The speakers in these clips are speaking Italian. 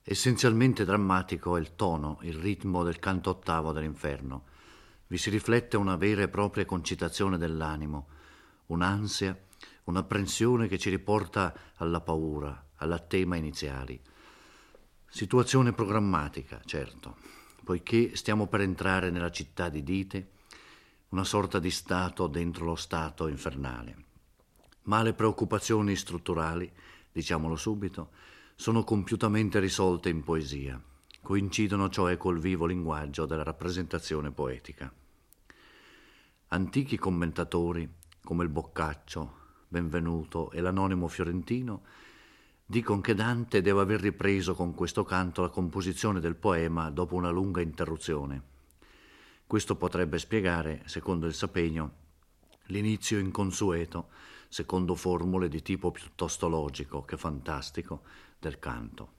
Essenzialmente drammatico è il tono, il ritmo del canto ottavo dell'Inferno. Vi si riflette una vera e propria concitazione dell'animo, un'ansia, un'apprensione che ci riporta alla paura, all'attema iniziali. Situazione programmatica, certo, poiché stiamo per entrare nella città di Dite, una sorta di stato dentro lo stato infernale. Ma le preoccupazioni strutturali, diciamolo subito, sono compiutamente risolte in poesia, coincidono cioè col vivo linguaggio della rappresentazione poetica. Antichi commentatori, come il Boccaccio, Benvenuto e l'anonimo fiorentino, dicono che Dante deve aver ripreso con questo canto la composizione del poema dopo una lunga interruzione. Questo potrebbe spiegare, secondo il Sapegno, l'inizio inconsueto, secondo formule di tipo piuttosto logico che fantastico, del canto.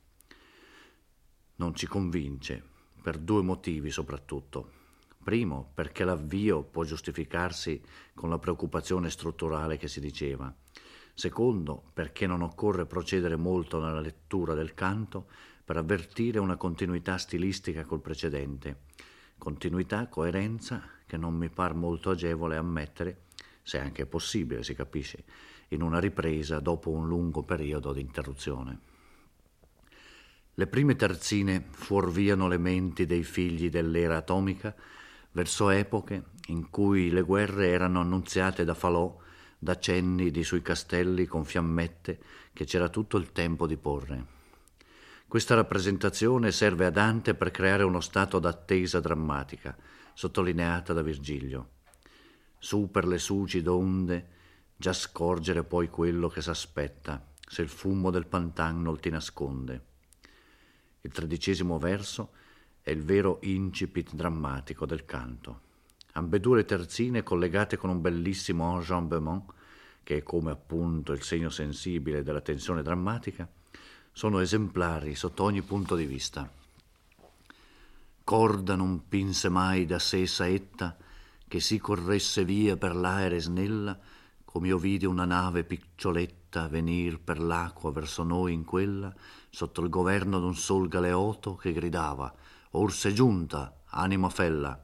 Non ci convince, per due motivi soprattutto. Primo, perché l'avvio può giustificarsi con la preoccupazione strutturale che si diceva. Secondo, perché non occorre procedere molto nella lettura del canto per avvertire una continuità stilistica col precedente. Continuità, coerenza, che non mi par molto agevole ammettere, se anche è possibile, si capisce, in una ripresa dopo un lungo periodo di interruzione. Le prime terzine fuorviano le menti dei figli dell'era atomica verso epoche in cui le guerre erano annunziate da falò, da cenni di sui castelli con fiammette che c'era tutto il tempo di porre. Questa rappresentazione serve a Dante per creare uno stato d'attesa drammatica, sottolineata da Virgilio. Su per le suci d'onde, già scorgere poi quello che s'aspetta, se il fumo del pantan non ti nasconde. Il 13° verso è il vero incipit drammatico del canto. Ambedue le terzine, collegate con un bellissimo enjambement, che è come appunto il segno sensibile della tensione drammatica, sono esemplari sotto ogni punto di vista. Corda non pinse mai da sé saetta, che si corresse via per l'aere snella, come io vidi una nave piccioletta venir per l'acqua verso noi in quella, sotto il governo d'un sol galeoto che gridava «Or s'è giunta, anima fella!».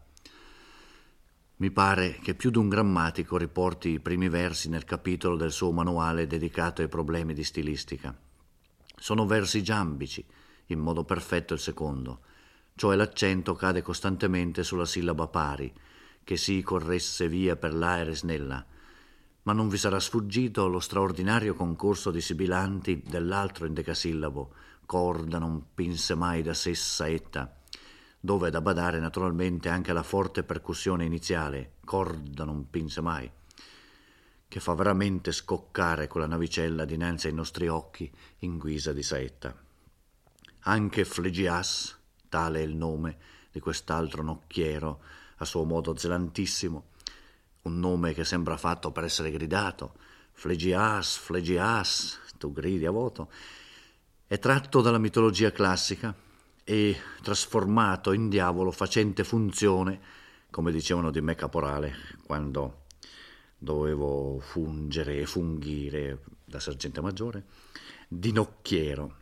Mi pare che più d'un grammatico riporti i primi versi nel capitolo del suo manuale dedicato ai problemi di stilistica. Sono versi giambici, in modo perfetto il secondo, cioè l'accento cade costantemente sulla sillaba pari, che si corresse via per l'aere snella, ma non vi sarà sfuggito lo straordinario concorso di sibilanti dell'altro endecasillabo, corda non pinse mai da sé saetta, dove è da badare naturalmente anche la forte percussione iniziale, corda non pinse mai, che fa veramente scoccare quella navicella dinanzi ai nostri occhi in guisa di saetta. Anche Flegias, tale è il nome di quest'altro nocchiero, a suo modo zelantissimo, un nome che sembra fatto per essere gridato, Flegias, Flegias, tu gridi a voto, è tratto dalla mitologia classica e trasformato in diavolo facente funzione, come dicevano di me caporale, quando dovevo fungere e funghire da sergente maggiore, di nocchiero.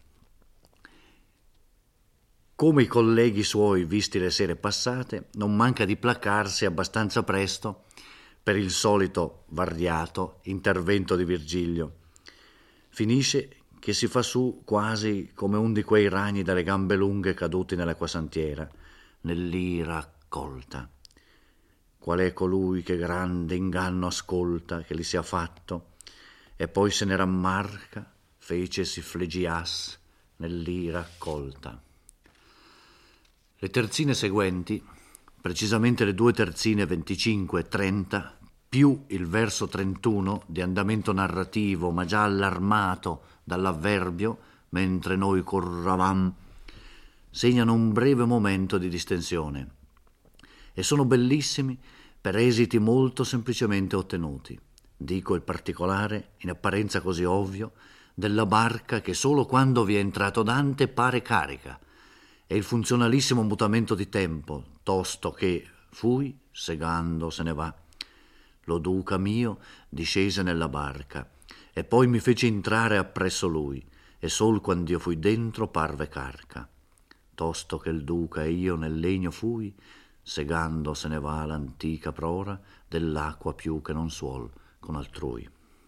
Come i colleghi suoi visti le sere passate, non manca di placarsi abbastanza presto per il solito variato intervento di Virgilio. Finisce che si fa su quasi come un di quei ragni dalle gambe lunghe caduti nell'acquasantiera, nell'ira accolta. Qual è colui che grande inganno ascolta che gli sia fatto, e poi se ne rammarca, fecesi Flegias nell'ira accolta. Le terzine seguenti, precisamente le due terzine 25 e 30, più il verso 31 di andamento narrativo ma già allarmato dall'avverbio, mentre noi corravam, segnano un breve momento di distensione e sono bellissimi per esiti molto semplicemente ottenuti. Dico il particolare, in apparenza così ovvio, della barca che solo quando vi è entrato Dante pare carica, e il funzionalissimo mutamento di tempo, tosto che fui, segando se ne va. Lo duca mio discese nella barca, e poi mi fece entrare appresso lui, e sol quand'io fui dentro parve carca. tosto che il duca e io nel legno fui, segando se ne va l'antica prora dell'acqua più che non suol con altrui.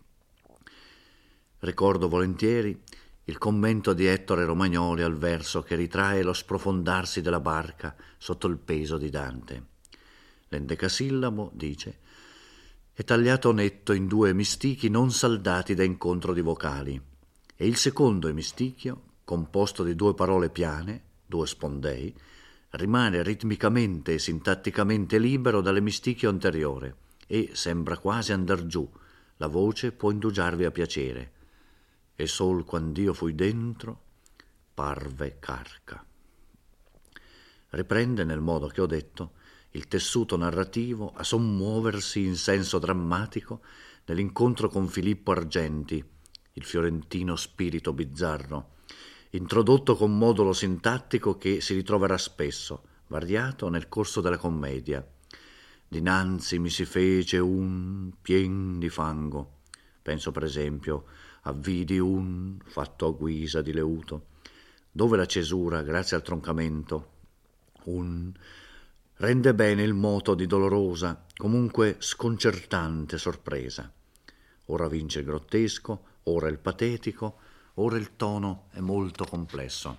Ricordo volentieri il commento di Ettore Romagnoli al verso che ritrae lo sprofondarsi della barca sotto il peso di Dante. L'endecasillabo, dice, è tagliato netto in 2 emistichi non saldati da incontro di vocali, e il secondo emistichio, composto di 2 parole piane, 2 spondei, rimane ritmicamente e sintatticamente libero dall'emistichio anteriore e sembra quasi andar giù, la voce può indugiarvi a piacere. E sol quand'io fui dentro, parve carca. Riprende nel modo che ho detto il tessuto narrativo a sommuoversi in senso drammatico nell'incontro con Filippo Argenti, il fiorentino spirito bizzarro, introdotto con modulo sintattico che si ritroverà spesso, variato nel corso della commedia. Dinanzi mi si fece un pien di fango. Penso per esempio a vidi un fatto a guisa di leuto, dove la cesura, grazie al troncamento, un rende bene il moto di dolorosa, comunque sconcertante sorpresa. Ora vince il grottesco, ora il patetico, ora il tono è molto complesso.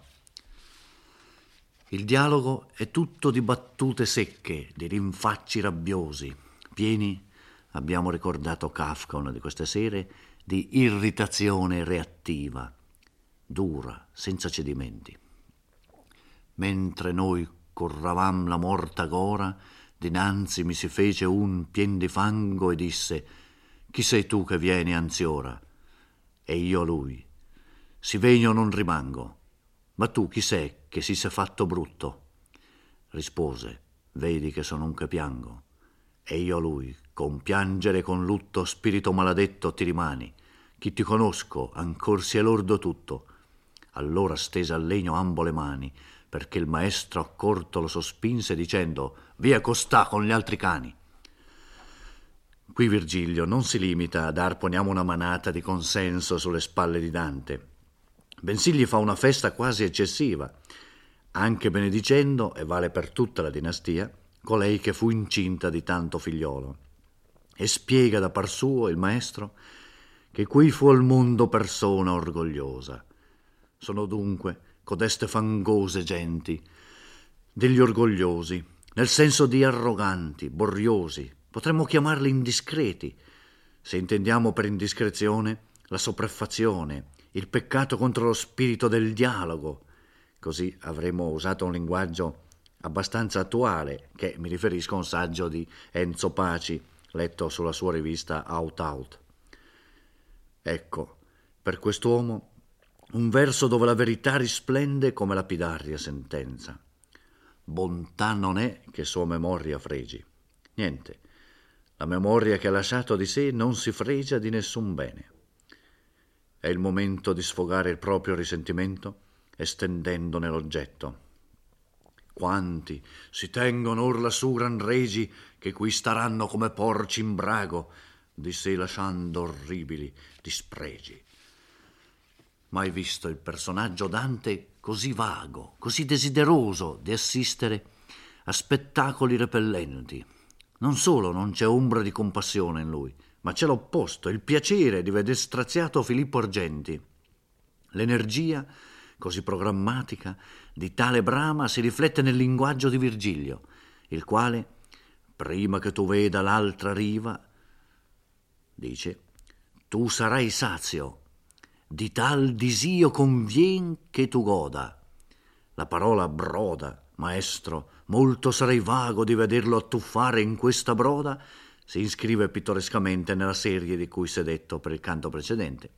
Il dialogo è tutto di battute secche, di rinfacci rabbiosi, pieni, abbiamo ricordato Kafka una di queste sere, di irritazione reattiva, dura, senza cedimenti. Mentre noi corravam la morta gora, dinanzi mi si fece un pien di fango e disse: chi sei tu che vieni anziora? E io a lui: si vegno non rimango. Ma tu chi sei che si s'è fatto brutto? Rispose: vedi che sono un che piango. E io a lui: con piangere e con lutto, spirito maledetto, ti rimani. Chi ti conosco, ancor si è lordo tutto. Allora stese al legno ambo le mani, perché il maestro accorto lo sospinse dicendo: via costà con gli altri cani. Qui Virgilio non si limita a dar, poniamo, una manata di consenso sulle spalle di Dante, bensì gli fa una festa quasi eccessiva, anche benedicendo, e vale per tutta la dinastia, colei che fu incinta di tanto figliolo. E spiega da par suo il maestro che qui fu al mondo persona orgogliosa. Sono dunque codeste fangose genti, degli orgogliosi, nel senso di arroganti, borriosi, potremmo chiamarli indiscreti, se intendiamo per indiscrezione la sopraffazione, il peccato contro lo spirito del dialogo. Così avremmo usato un linguaggio abbastanza attuale, che mi riferisco a un saggio di Enzo Paci, letto sulla sua rivista Out Out. Ecco, per quest'uomo, un verso dove la verità risplende come lapidaria sentenza. Bontà non è che sua memoria fregi. Niente, la memoria che ha lasciato di sé non si fregia di nessun bene. È il momento di sfogare il proprio risentimento estendendone l'oggetto. Quanti si tengono or lassù gran regi che qui staranno come porci in brago, di sé lasciando orribili dispregi. Mai visto il personaggio Dante così vago, così desideroso di assistere a spettacoli repellenti. Non solo non c'è ombra di compassione in lui, ma c'è l'opposto, il piacere di veder straziato Filippo Argenti. L'energia, così programmatica, di tale brama si riflette nel linguaggio di Virgilio, il quale, prima che tu veda l'altra riva, dice: tu sarai sazio, di tal disio convien che tu goda. La parola broda, maestro, molto sarei vago di vederlo attuffare in questa broda, si iscrive pittorescamente nella serie di cui si è detto per il canto precedente.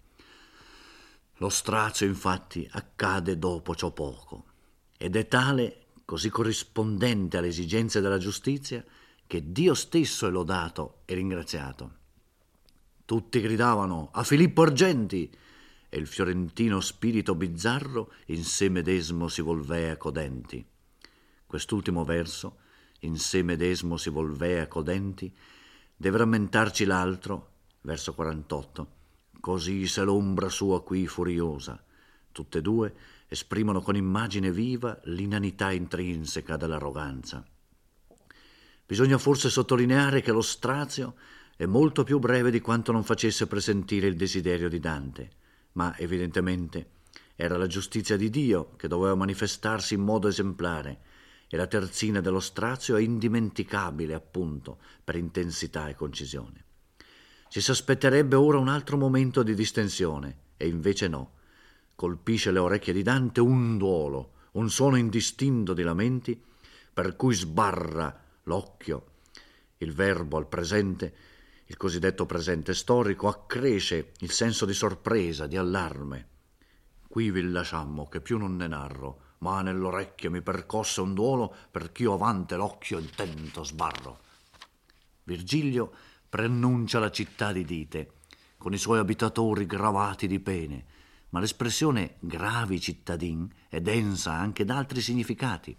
Lo strazio, infatti, accade dopo ciò poco, ed è tale, così corrispondente alle esigenze della giustizia, che Dio stesso è lodato e ringraziato. Tutti gridavano: a Filippo Argenti! E il fiorentino spirito bizzarro in sé medesmo si volvea codenti. Quest'ultimo verso, in sé medesmo si volvea codenti, deve rammentarci l'altro, verso 48, così se l'ombra sua qui furiosa. Tutte due esprimono con immagine viva l'inanità intrinseca dell'arroganza. Bisogna forse sottolineare che lo strazio è molto più breve di quanto non facesse presentire il desiderio di Dante, ma evidentemente era la giustizia di Dio che doveva manifestarsi in modo esemplare, e la terzina dello strazio è indimenticabile, appunto, per intensità e concisione. Ci si aspetterebbe ora un altro momento di distensione, e invece no. Colpisce le orecchie di Dante un duolo, un suono indistinto di lamenti, per cui sbarra l'occhio. Il verbo al presente, il cosiddetto presente storico, accresce il senso di sorpresa, di allarme. Qui vi lasciammo, che più non ne narro, ma nell'orecchio mi percosse un duolo, perch'io avante l'occhio intento sbarro. Virgilio preannuncia la città di Dite, con i suoi abitatori gravati di pene, ma l'espressione gravi cittadin è densa anche d'altri significati.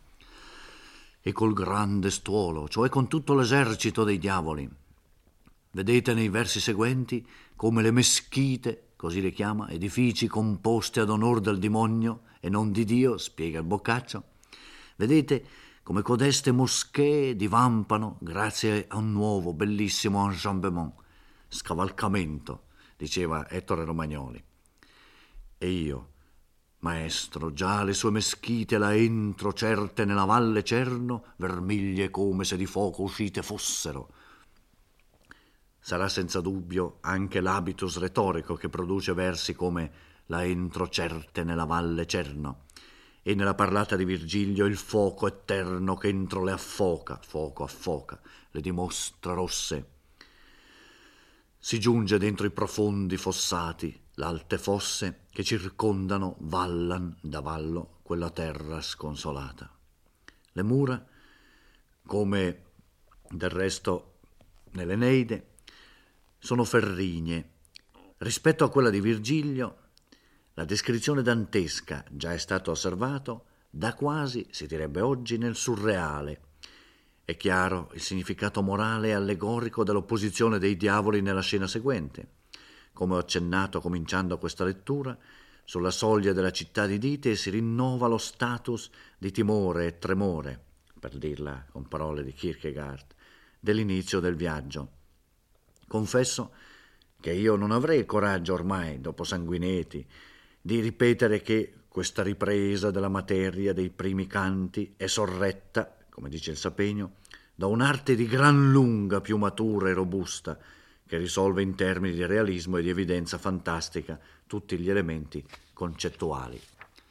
E col grande stuolo, cioè con tutto l'esercito dei diavoli. Vedete nei versi seguenti come le meschite, così le chiama, edifici composti ad onor del demonio e non di Dio, spiega il Boccaccio. Vedete come codeste moschee divampano grazie a un nuovo, bellissimo enjambement, scavalcamento, diceva Ettore Romagnoli. E io, maestro, già le sue meschite la entro certe nella valle Cerno, vermiglie come se di fuoco uscite fossero. Sarà senza dubbio anche l'habitus retorico che produce versi come la entro certe nella valle Cerno, e nella parlata di Virgilio il fuoco eterno che entro le affoca, fuoco affoca, le dimostra rosse. Si giunge dentro i profondi fossati, l'alte fosse che circondano vallan da vallo quella terra sconsolata. Le mura, come del resto nell'Eneide, sono ferrigne. Rispetto a quella di Virgilio, la descrizione dantesca, già è stato osservato, dà quasi, si direbbe oggi, nel surreale. È chiaro il significato morale e allegorico dell'opposizione dei diavoli nella scena seguente. Come ho accennato cominciando questa lettura, sulla soglia della città di Dite si rinnova lo status di timore e tremore, per dirla con parole di Kierkegaard, dell'inizio del viaggio. Confesso che io non avrei coraggio ormai, dopo Sanguinetti, di ripetere che questa ripresa della materia dei primi canti è sorretta, come dice il Sapegno, da un'arte di gran lunga più matura e robusta, che risolve in termini di realismo e di evidenza fantastica tutti gli elementi concettuali.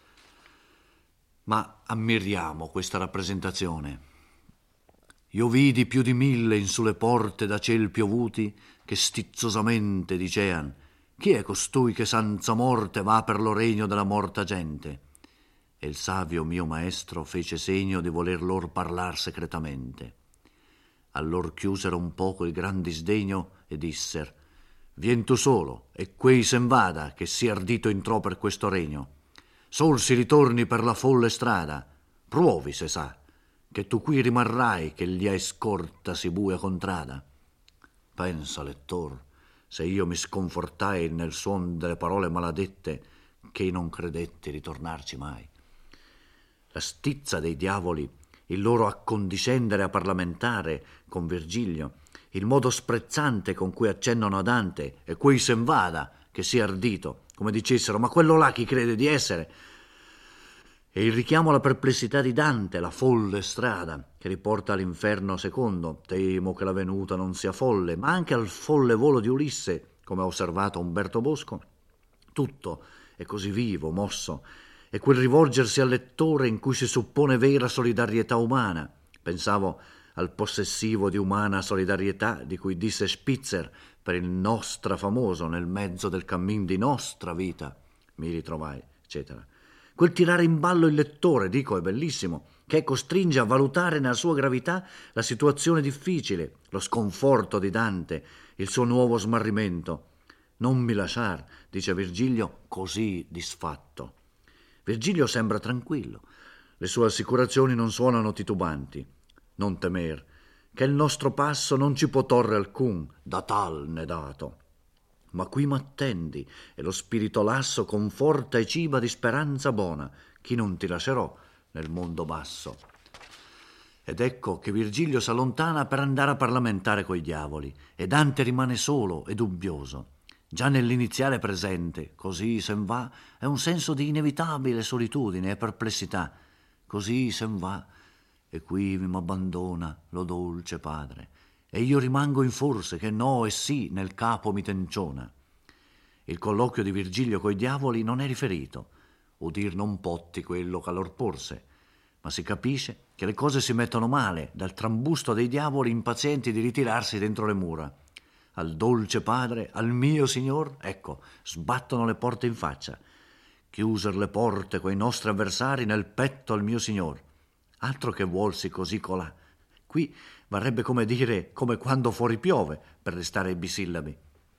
Ma ammiriamo questa rappresentazione. Io vidi più di 1000 in sulle porte da ciel piovuti che stizzosamente dicean: chi è costui che senza morte va per lo regno della morta gente? E il savio mio maestro fece segno di voler lor parlar secretamente. Allor chiusero un poco il gran disdegno e disser: vien tu solo, e quei sen vada, che si ardito intrò per questo regno. Sol si ritorni per la folle strada, pruovi se sa, che tu qui rimarrai, che gli hai scorta si buia contrada. Pensa, lettor, se io mi sconfortai nel suon delle parole maladette, che non credetti ritornarci mai. La stizza dei diavoli, il loro accondiscendere a parlamentare con Virgilio, il modo sprezzante con cui accennano a Dante, e quei sen vada, che sia ardito, come dicessero: ma quello là chi crede di essere? E il richiamo alla perplessità di Dante, la folle strada, che riporta all'inferno secondo, temo che la venuta non sia folle, ma anche al folle volo di Ulisse, come ha osservato Umberto Bosco. Tutto è così vivo, mosso, e quel rivolgersi al lettore in cui si suppone vera solidarietà umana. Pensavo al possessivo di umana solidarietà di cui disse Spitzer per il nostra famoso nel mezzo del cammin di nostra vita. Mi ritrovai, eccetera. Quel tirare in ballo il lettore, dico, è bellissimo, che costringe a valutare nella sua gravità la situazione difficile, lo sconforto di Dante, il suo nuovo smarrimento. Non mi lasciar, dice Virgilio, così disfatto. Virgilio sembra tranquillo, le sue assicurazioni non suonano titubanti. Non temer, che il nostro passo non ci può torre alcun, da tal ne dato. ma qui m'attendi, e lo spirito lasso conforta e ciba di speranza buona, chi non ti lascerò nel mondo basso. Ed ecco che Virgilio s'allontana per andare a parlamentare coi diavoli, e Dante rimane solo e dubbioso. Già nell'iniziale presente, così sen va, è un senso di inevitabile solitudine e perplessità. Così sen va, e qui mi m'abbandona lo dolce padre, e io rimango in forse che no e sì nel capo mi tenciona. Il colloquio di Virgilio coi diavoli non è riferito, udir non potti quello che lor porse, ma si capisce che le cose si mettono male dal trambusto dei diavoli impazienti di ritirarsi dentro le mura. Al dolce padre, al mio signor, ecco, sbattono le porte in faccia. Chiuser le porte coi nostri avversari nel petto al mio signor. Altro che vuolsi così colà. Qui varrebbe come dire come quando fuori piove, per restare ai bisillabi.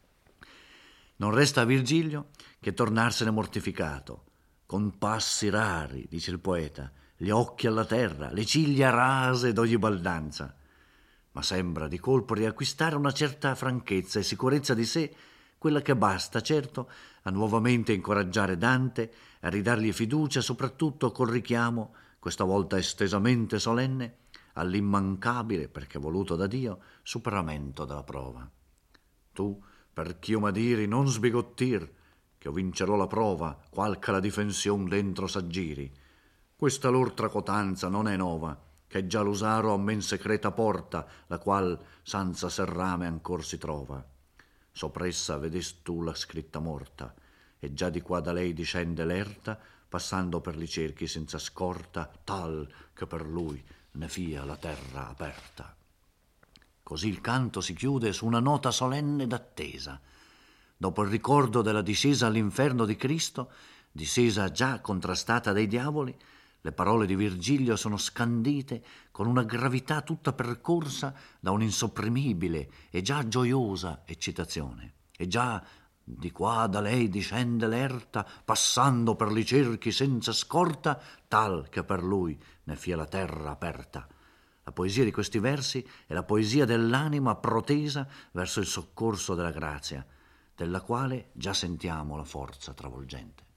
Non resta a Virgilio che tornarsene mortificato. Con passi rari, dice il poeta, gli occhi alla terra, le ciglia rase d'ogni baldanza. Ma sembra di colpo riacquistare una certa franchezza e sicurezza di sé, quella che basta, certo, a nuovamente incoraggiare Dante, a ridargli fiducia, soprattutto col richiamo, questa volta estesamente solenne, all'immancabile, perché voluto da Dio, superamento della prova. Tu, per ch'io m'adiri, non sbigottir, che io vincerò la prova, qualche la difension dentro s'aggiri. Questa lor tracotanza non è nova, che già l'usaro a men secreta porta, la qual senza serrame ancor si trova. Sopressa vedest tu la scritta morta, e già di qua da lei discende l'erta, passando per li cerchi senza scorta, tal che per lui ne fia la terra aperta. Così il canto si chiude su una nota solenne d'attesa. Dopo il ricordo della discesa all'inferno di Cristo, discesa già contrastata dai diavoli, le parole di Virgilio sono scandite con una gravità tutta percorsa da un'insopprimibile e già gioiosa eccitazione. E già di qua da lei discende l'erta, passando per li cerchi senza scorta, tal che per lui ne fia la terra aperta. La poesia di questi versi è la poesia dell'anima protesa verso il soccorso della grazia, della quale già sentiamo la forza travolgente.